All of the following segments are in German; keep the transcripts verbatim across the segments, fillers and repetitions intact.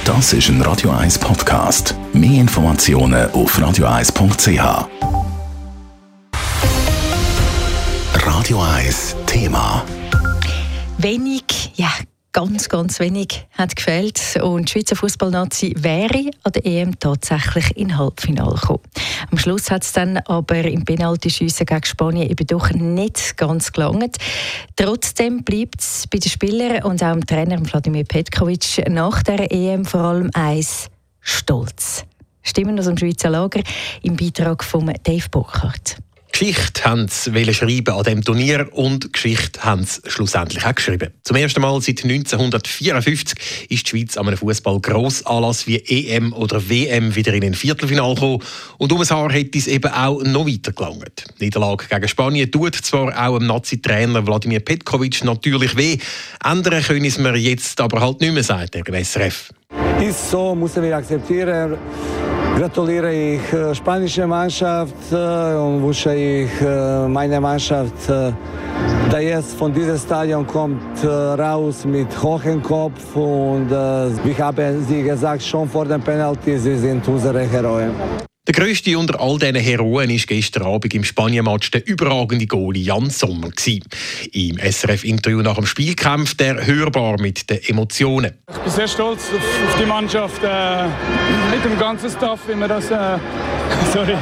Das ist ein Radio eins Podcast. Mehr Informationen auf radio eins punkt c h. Radio eins Thema. Wenig, ja, ganz, ganz wenig hat gefehlt und die Schweizer Fußballnazi wäre an der E M tatsächlich in Halbfinale gekommen. Am Schluss hat es dann aber im Penaltyschiessen gegen Spanien eben doch nicht ganz gelangt. Trotzdem bleibt es bei den Spielern und auch dem Trainer Vladimir Petkovic nach der E M vor allem eins: Stolz. Stimmen aus dem Schweizer Lager im Beitrag von Dave Burkhardt. Geschichte haben sie schreiben an diesem Turnier und Geschichte haben sie schlussendlich auch geschrieben. Zum ersten Mal seit neunzehnhundertvierundfünfzig ist die Schweiz an einem Fußball-Grossanlass wie E M oder W M wieder in ein Viertelfinale gekommen. Und um ein Haar hätte es eben auch noch weiter gelangt. Die Niederlage gegen Spanien tut zwar auch dem Nazi-Trainer Vladimir Petkovic natürlich weh. Ändern können es mir jetzt aber halt nicht mehr, sagt der S R F. Ist so, müssen wir akzeptieren. Gratuliere ich äh, spanische Mannschaft äh, und wünsche ich äh, meiner Mannschaft, äh, der jetzt von diesem Stadion kommt, äh, raus mit hohem Kopf. Und äh, wir haben sie gesagt, schon vor dem Penalty, sie sind unsere Heroen. Der grösste unter all diesen Heroen war gestern Abend im Spanien-Match der überragende Goalie Jan Sommer. Im S R F-Interview nach dem Spiel kämpft er hörbar mit den Emotionen. Ich bin sehr stolz auf, auf die Mannschaft, äh, mit dem ganzen Staff, wie wir das, äh, sorry,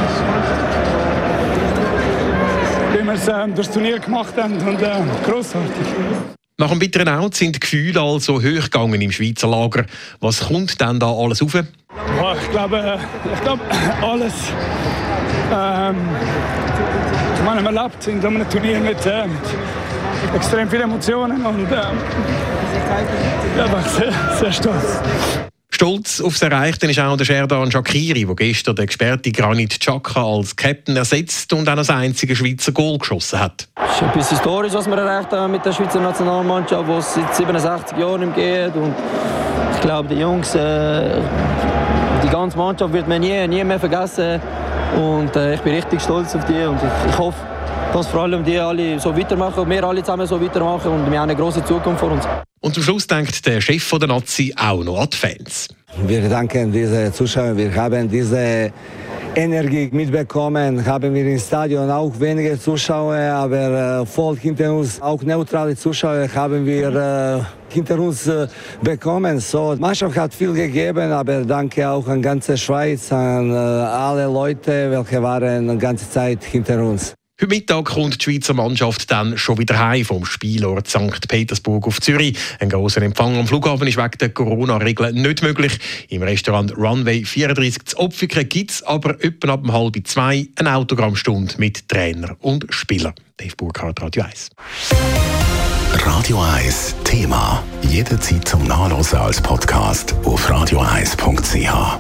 wie wir es äh, das Turnier gemacht haben, und äh, grossartig. Nach dem bitteren Out sind die Gefühle also hochgegangen im Schweizer Lager. Was kommt denn da alles rauf? Oh, ich glaube, ich glaube alles. Ähm, ich meine, man lebt in so einem Turnier mit, äh, mit extrem vielen Emotionen und äh, ja, sehr, sehr stolz. Stolz aufs Erreichte ist auch der Sherdan Shaqiri, der gestern den gesperrten Granit Xhaka als Captain ersetzt und auch das einzige Schweizer Goal geschossen hat. Es ist etwas historisch, was wir erreicht haben mit der Schweizer Nationalmannschaft, die es seit siebenundsechzig Jahren im geht. Und ich glaube, die Jungs, äh, die ganze Mannschaft wird man nie, nie mehr vergessen. Und äh, ich bin richtig stolz auf die und ich, ich hoffe, dass vor allem die alle so weitermachen und wir alle zusammen so weitermachen und wir haben eine grosse Zukunft vor uns. Und zum Schluss denkt der Chef der Nazi auch noch an die Fans. Wir danken diesen Zuschauern, wir haben diese Energie mitbekommen, haben wir im Stadion auch wenige Zuschauer, aber äh, voll hinter uns, auch neutrale Zuschauer haben wir äh, hinter uns äh, bekommen. So, die Mannschaft hat viel gegeben, aber danke auch an die ganze Schweiz, an äh, alle Leute, welche waren die ganze Zeit hinter uns. Heute Mittag kommt die Schweizer Mannschaft dann schon wieder heim vom Spielort Sankt Petersburg auf Zürich. Ein grosser Empfang am Flughafen ist wegen der Corona-Regeln nicht möglich. Im Restaurant Runway vierunddreißig zu Opfiken gibt es aber etwa ab um halb zwei eine Autogrammstunde mit Trainer und Spieler. Dave Burkhardt, Radio eins. Radio eins Thema. Jederzeit zum Nachlesen als Podcast auf radio eins punkt c h.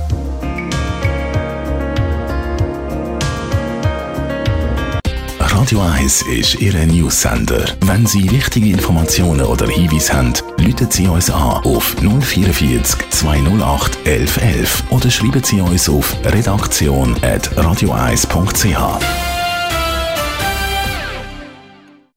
Radio eins ist Ihr News-Sender. Wenn Sie wichtige Informationen oder Hinweise haben, rufen Sie uns an auf null vierundvierzig zweihundertacht elf elf oder schreiben Sie uns auf redaktion at radio eins punkt c h.